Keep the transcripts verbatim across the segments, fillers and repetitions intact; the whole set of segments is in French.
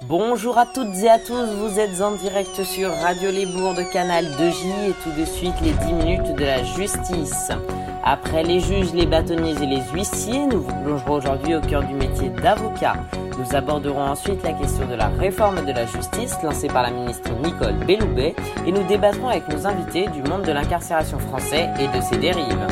Bonjour à toutes et à tous, vous êtes en direct sur Radio Lébourg de Canal deux J et tout de suite les dix minutes de la justice. Après les juges, les bâtonniers et les huissiers, nous vous plongerons aujourd'hui au cœur du métier d'avocat. Nous aborderons ensuite la question de la réforme de la justice lancée par la ministre Nicole Belloubet et nous débattrons avec nos invités du monde de l'incarcération français et de ses dérives.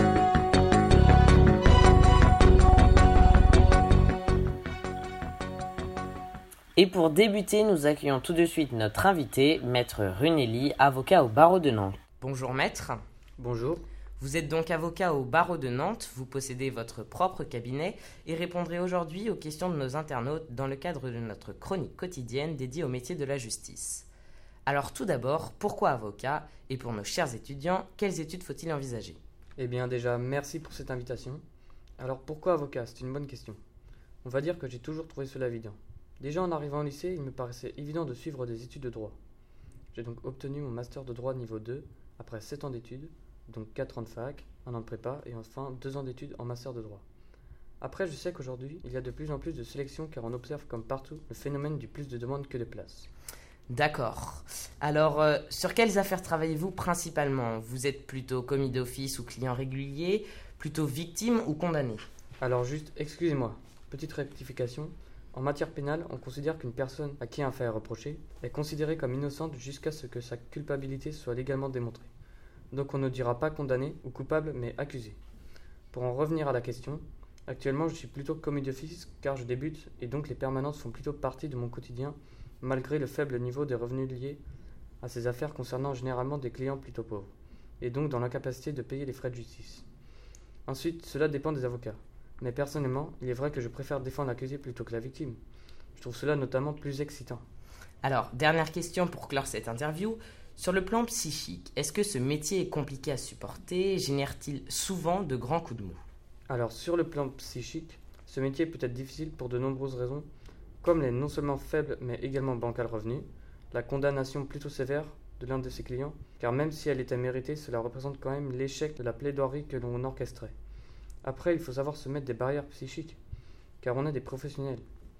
Et pour débuter, nous accueillons tout de suite notre invité, Maître Runelli, avocat au barreau de Nantes. Bonjour Maître. Bonjour. Vous êtes donc avocat au barreau de Nantes, vous possédez votre propre cabinet et répondrez aujourd'hui aux questions de nos internautes dans le cadre de notre chronique quotidienne dédiée au métier de la justice. Alors tout d'abord, pourquoi avocat? Et pour nos chers étudiants, quelles études faut-il envisager? Eh bien déjà, merci pour cette invitation. Alors pourquoi avocat? C'est une bonne question. On va dire que j'ai toujours trouvé cela évident. Déjà en arrivant au lycée, il me paraissait évident de suivre des études de droit. J'ai donc obtenu mon master de droit niveau deux après sept ans d'études, donc quatre ans de fac, un an de prépa et enfin deux ans d'études en master de droit. Après, je sais qu'aujourd'hui, il y a de plus en plus de sélections car on observe comme partout le phénomène du plus de demandes que de places. D'accord. Alors, euh, sur quelles affaires travaillez-vous principalement? Vous êtes plutôt commis d'office ou client régulier, plutôt victime ou condamné? Alors juste, excusez-moi, petite rectification. En matière pénale, on considère qu'une personne à qui un fait est reproché est considérée comme innocente jusqu'à ce que sa culpabilité soit légalement démontrée. Donc on ne dira pas condamné ou coupable, mais accusé. Pour en revenir à la question, actuellement je suis plutôt commis d'office car je débute et donc les permanences font plutôt partie de mon quotidien malgré le faible niveau des revenus liés à ces affaires concernant généralement des clients plutôt pauvres et donc dans l'incapacité de payer les frais de justice. Ensuite, cela dépend des avocats. Mais personnellement, il est vrai que je préfère défendre l'accusé plutôt que la victime. Je trouve cela notamment plus excitant. Alors, dernière question pour clore cette interview. Sur le plan psychique, est-ce que ce métier est compliqué à supporter? Génère-t-il souvent de grands coups de mou? Alors, sur le plan psychique, ce métier peut être difficile pour de nombreuses raisons, comme les non seulement faibles mais également bancals revenus, la condamnation plutôt sévère de l'un de ses clients, car même si elle était méritée, cela représente quand même l'échec de la plaidoirie que l'on orchestrait. Après, il faut savoir se mettre des barrières psychiques, car on est des professionnels.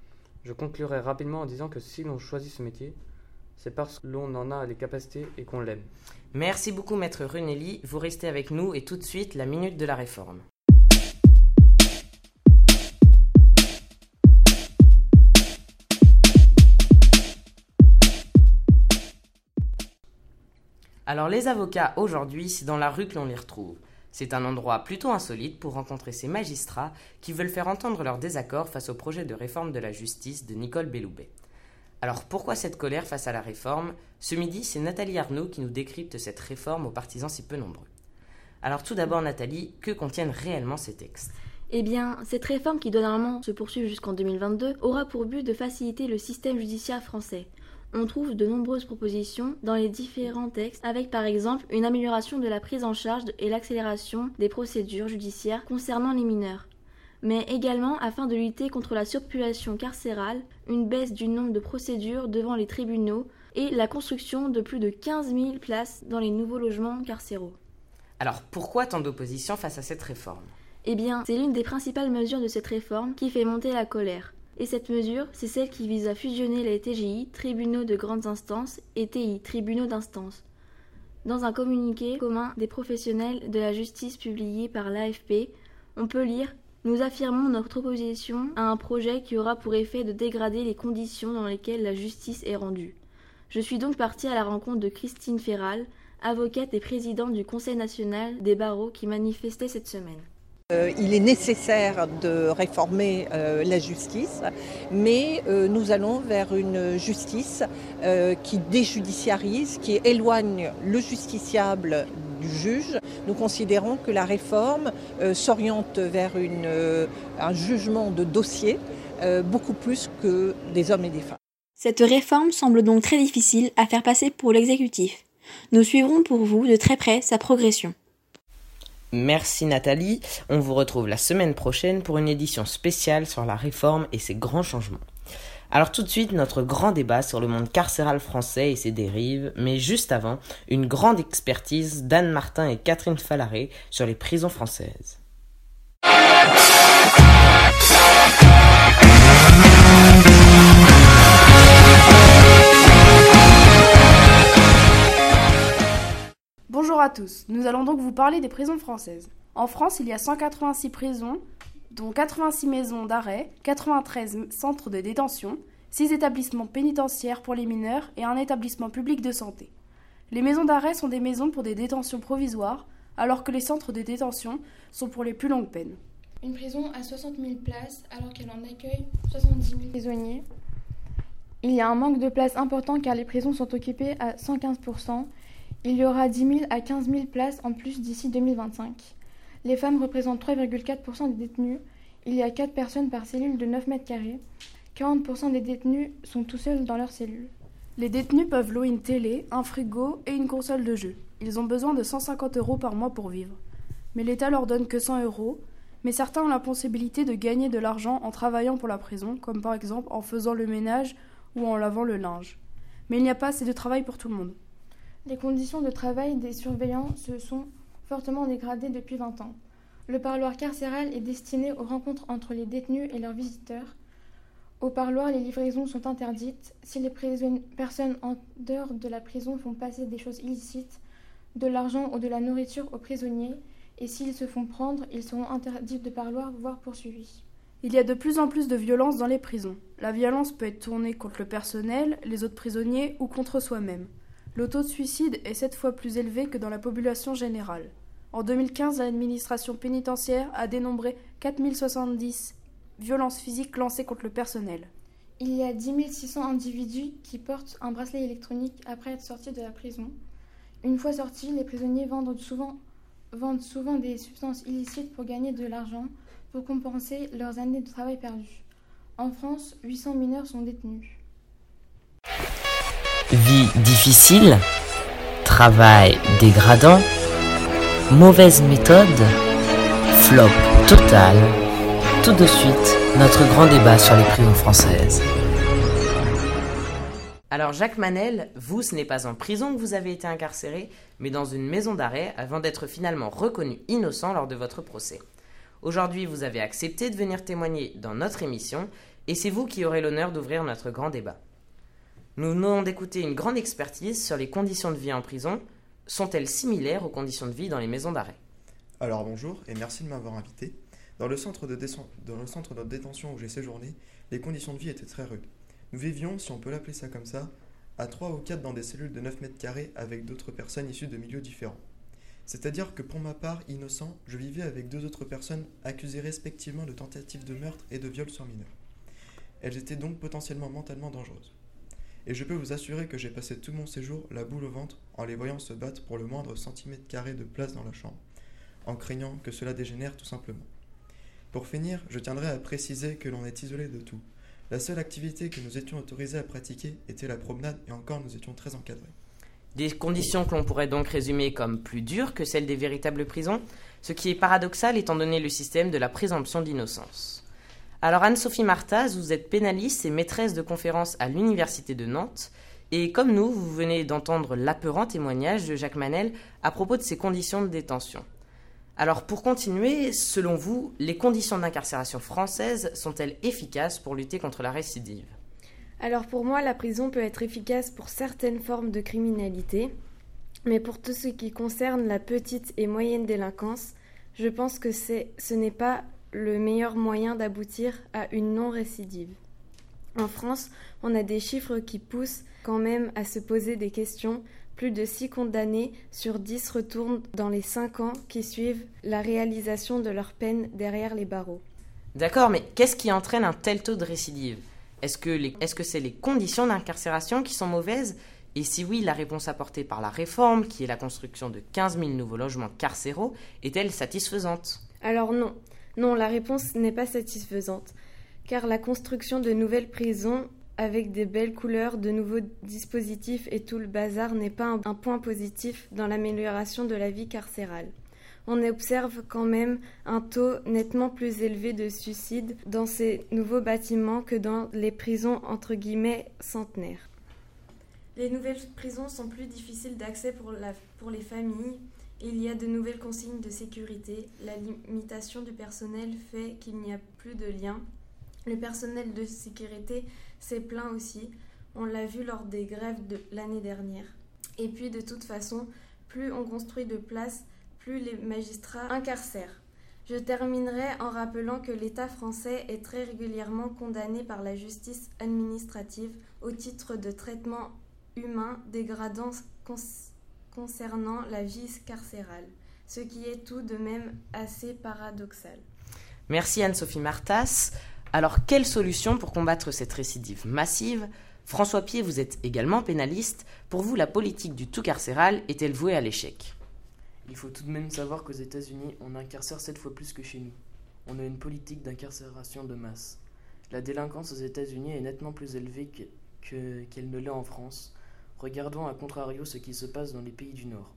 Je conclurai rapidement en disant que si l'on choisit ce métier, c'est parce que l'on en a les capacités et qu'on l'aime. Merci beaucoup Maître Runelli, vous restez avec nous et tout de suite la minute de la réforme. Alors les avocats aujourd'hui, c'est dans la rue que l'on les retrouve. C'est un endroit plutôt insolite pour rencontrer ces magistrats qui veulent faire entendre leur désaccord face au projet de réforme de la justice de Nicole Belloubet. Alors pourquoi cette colère face à la réforme? Ce midi, c'est Nathalie Arnaud qui nous décrypte cette réforme aux partisans si peu nombreux. Alors tout d'abord Nathalie, que contiennent réellement ces textes? Eh bien, cette réforme qui doit normalement se poursuivre jusqu'en deux mille vingt-deux aura pour but de faciliter le système judiciaire français. On trouve de nombreuses propositions dans les différents textes, avec par exemple une amélioration de la prise en charge et l'accélération des procédures judiciaires concernant les mineurs, mais également afin de lutter contre la surpopulation carcérale, une baisse du nombre de procédures devant les tribunaux et la construction de plus de quinze mille places dans les nouveaux logements carcéraux. Alors pourquoi tant d'opposition face à cette réforme? Eh bien, c'est l'une des principales mesures de cette réforme qui fait monter la colère. Et cette mesure, c'est celle qui vise à fusionner les T G I, tribunaux de grandes instances, et T I, tribunaux d'instance. Dans un communiqué commun des professionnels de la justice publié par l'A F P, on peut lire « Nous affirmons notre opposition à un projet qui aura pour effet de dégrader les conditions dans lesquelles la justice est rendue. Je suis donc partie à la rencontre de Christine Ferral, avocate et présidente du Conseil national des barreaux qui manifestait cette semaine. Euh, il est nécessaire de réformer euh, la justice, mais euh, nous allons vers une justice euh, qui déjudiciarise, qui éloigne le justiciable du juge. Nous considérons que la réforme euh, s'oriente vers une, euh, un jugement de dossier euh, beaucoup plus que des hommes et des femmes. Cette réforme semble donc très difficile à faire passer pour l'exécutif. Nous suivrons pour vous de très près sa progression. Merci Nathalie, on vous retrouve la semaine prochaine pour une édition spéciale sur la réforme et ses grands changements. Alors tout de suite, notre grand débat sur le monde carcéral français et ses dérives, mais juste avant, une grande expertise d'Anne Martin et Catherine Fallaret sur les prisons françaises. Bonjour à tous, nous allons donc vous parler des prisons françaises. En France, il y a cent quatre-vingt-six prisons, dont quatre-vingt-six maisons d'arrêt, quatre-vingt-treize centres de détention, six établissements pénitentiaires pour les mineurs et un établissement public de santé. Les maisons d'arrêt sont des maisons pour des détentions provisoires, alors que les centres de détention sont pour les plus longues peines. Une prison a soixante mille places alors qu'elle en accueille soixante-dix mille prisonniers. Il y a un manque de places important car les prisons sont occupées à cent quinze pour cent. Il y aura dix mille à quinze mille places en plus d'ici deux mille vingt-cinq. Les femmes représentent trois virgule quatre pour cent des détenus. Il y a quatre personnes par cellule de neuf mètres carrés. quarante pour cent des détenus sont tout seuls dans leur cellule. Les détenus peuvent louer une télé, un frigo et une console de jeu. Ils ont besoin de cent cinquante euros par mois pour vivre. Mais l'État leur donne que cent euros. Mais certains ont la possibilité de gagner de l'argent en travaillant pour la prison, comme par exemple en faisant le ménage ou en lavant le linge. Mais il n'y a pas assez de travail pour tout le monde. Les conditions de travail des surveillants se sont fortement dégradées depuis vingt ans. Le parloir carcéral est destiné aux rencontres entre les détenus et leurs visiteurs. Au parloir, les livraisons sont interdites. Si les prison- personnes en dehors de la prison font passer des choses illicites, de l'argent ou de la nourriture aux prisonniers, et s'ils se font prendre, ils seront interdits de parloir, voire poursuivis. Il y a de plus en plus de violence dans les prisons. La violence peut être tournée contre le personnel, les autres prisonniers ou contre soi-même. Le taux de suicide est sept fois plus élevé que dans la population générale. En deux mille quinze, l'administration pénitentiaire a dénombré quatre mille soixante-dix violences physiques lancées contre le personnel. Il y a dix mille six cents individus qui portent un bracelet électronique après être sortis de la prison. Une fois sortis, les prisonniers vendent souvent, vendent souvent des substances illicites pour gagner de l'argent, pour compenser leurs années de travail perdues. En France, huit cents mineurs sont détenus. Vie difficile, travail dégradant, mauvaise méthode, flop total. Tout de suite, notre grand débat sur les prisons françaises. Alors Jacques Manel, vous, ce n'est pas en prison que vous avez été incarcéré, mais dans une maison d'arrêt avant d'être finalement reconnu innocent lors de votre procès. Aujourd'hui, vous avez accepté de venir témoigner dans notre émission, et c'est vous qui aurez l'honneur d'ouvrir notre grand débat. Nous venons d'écouter une grande expertise sur les conditions de vie en prison. Sont-elles similaires aux conditions de vie dans les maisons d'arrêt ? Alors bonjour et merci de m'avoir invité. Dans le centre de, dé- dans le centre de détention où j'ai séjourné, les conditions de vie étaient très rudes. Nous vivions, si on peut l'appeler ça comme ça, à trois ou quatre dans des cellules de neuf mètres carrés avec d'autres personnes issues de milieux différents. C'est-à-dire que pour ma part, innocent, je vivais avec deux autres personnes accusées respectivement de tentative de meurtre et de viol sur mineurs. Elles étaient donc potentiellement mentalement dangereuses. Et je peux vous assurer que j'ai passé tout mon séjour la boule au ventre en les voyant se battre pour le moindre centimètre carré de place dans la chambre, en craignant que cela dégénère tout simplement. Pour finir, je tiendrai à préciser que l'on est isolé de tout. La seule activité que nous étions autorisés à pratiquer était la promenade et encore nous étions très encadrés. Des conditions que l'on pourrait donc résumer comme plus dures que celles des véritables prisons, ce qui est paradoxal étant donné le système de la présomption d'innocence. Alors Anne-Sophie Martaz, vous êtes pénaliste et maîtresse de conférences à l'Université de Nantes, et comme nous, vous venez d'entendre l'apeurant témoignage de Jacques Manel à propos de ses conditions de détention. Alors pour continuer, selon vous, les conditions d'incarcération françaises sont-elles efficaces pour lutter contre la récidive ? Alors pour moi, la prison peut être efficace pour certaines formes de criminalité, mais pour tout ce qui concerne la petite et moyenne délinquance, je pense que c'est, ce n'est pas le meilleur moyen d'aboutir à une non-récidive. En France, on a des chiffres qui poussent quand même à se poser des questions. Plus de six condamnés sur dix retournent dans les cinq ans qui suivent la réalisation de leur peine derrière les barreaux. D'accord, mais qu'est-ce qui entraîne un tel taux de récidive ? Est-ce que, les, est-ce que c'est les conditions d'incarcération qui sont mauvaises ? Et si oui, la réponse apportée par la réforme, qui est la construction de quinze mille nouveaux logements carcéraux, est-elle satisfaisante ? Alors non, non, la réponse n'est pas satisfaisante, car la construction de nouvelles prisons avec des belles couleurs, de nouveaux dispositifs et tout le bazar n'est pas un, un point positif dans l'amélioration de la vie carcérale. On observe quand même un taux nettement plus élevé de suicides dans ces nouveaux bâtiments que dans les prisons entre guillemets centenaires. Les nouvelles prisons sont plus difficiles d'accès pour, la, pour les familles. Il y a de nouvelles consignes de sécurité. La limitation du personnel fait qu'il n'y a plus de lien. Le personnel de sécurité s'est plaint aussi. On l'a vu lors des grèves de l'année dernière. Et puis de toute façon, plus on construit de places, plus les magistrats incarcèrent. Je terminerai en rappelant que l'État français est très régulièrement condamné par la justice administrative au titre de traitements humains dégradants cons- concernant la vie carcérale, ce qui est tout de même assez paradoxal. Merci Anne-Sophie Martas. Alors, quelle solution pour combattre cette récidive massive ? François Pied, vous êtes également pénaliste. Pour vous, la politique du tout carcéral est-elle vouée à l'échec ? Il faut tout de même savoir qu'aux États-Unis, on incarcère sept fois plus que chez nous. On a une politique d'incarcération de masse. La délinquance aux États-Unis est nettement plus élevée que, que, qu'elle ne l'est en France. Regardons à contrario ce qui se passe dans les pays du Nord.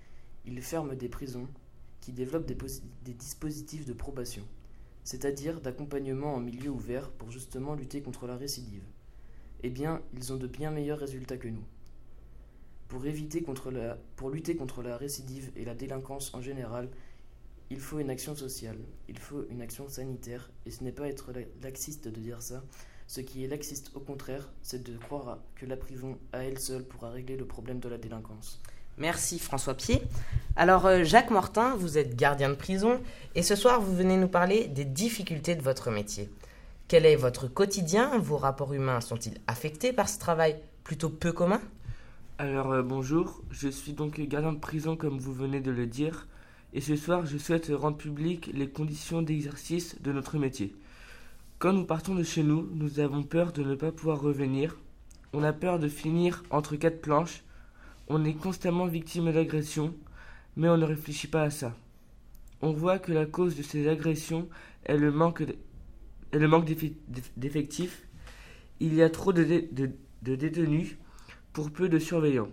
Ils ferment des prisons qui développent des, posi- des dispositifs de probation, c'est-à-dire d'accompagnement en milieu ouvert pour justement lutter contre la récidive. Eh bien, ils ont de bien meilleurs résultats que nous. Pour, éviter contre la, pour lutter contre la récidive et la délinquance en général, il faut une action sociale, il faut une action sanitaire, et ce n'est pas être laxiste de dire ça. Ce qui est laxiste, au contraire, c'est de croire que la prison, à elle seule, pourra régler le problème de la délinquance. Merci François Pied. Alors euh, Jacques Mortin, vous êtes gardien de prison, et ce soir vous venez nous parler des difficultés de votre métier. Quel est votre quotidien ? Vos rapports humains sont-ils affectés par ce travail plutôt peu commun ? Alors euh, bonjour, je suis donc gardien de prison comme vous venez de le dire, et ce soir je souhaite rendre publiques les conditions d'exercice de notre métier. Quand nous partons de chez nous, nous avons peur de ne pas pouvoir revenir, on a peur de finir entre quatre planches, on est constamment victime d'agressions, mais on ne réfléchit pas à ça. On voit que la cause de ces agressions est le manque, de, est le manque d'effectifs. Il y a trop de, dé, de, de détenus pour peu de surveillants.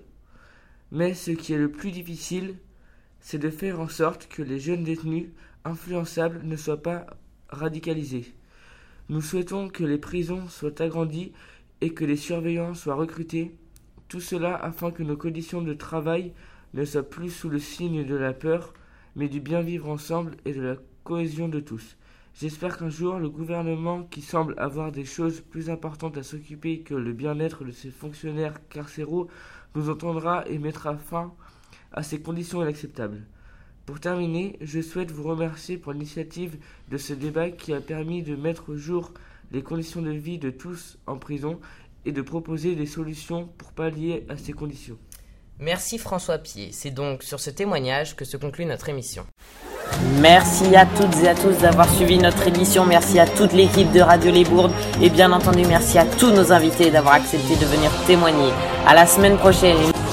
Mais ce qui est le plus difficile, c'est de faire en sorte que les jeunes détenus influençables ne soient pas radicalisés. Nous souhaitons que les prisons soient agrandies et que les surveillants soient recrutés, tout cela afin que nos conditions de travail ne soient plus sous le signe de la peur, mais du bien vivre ensemble et de la cohésion de tous. J'espère qu'un jour, le gouvernement, qui semble avoir des choses plus importantes à s'occuper que le bien-être de ses fonctionnaires carcéraux, nous entendra et mettra fin à ces conditions inacceptables. Pour terminer, je souhaite vous remercier pour l'initiative de ce débat qui a permis de mettre au jour les conditions de vie de tous en prison et de proposer des solutions pour pallier à ces conditions. Merci François Pied. C'est donc sur ce témoignage que se conclut notre émission. Merci à toutes et à tous d'avoir suivi notre émission. Merci à toute l'équipe de Radio Les Bourdes. Et bien entendu, merci à tous nos invités d'avoir accepté de venir témoigner. À la semaine prochaine.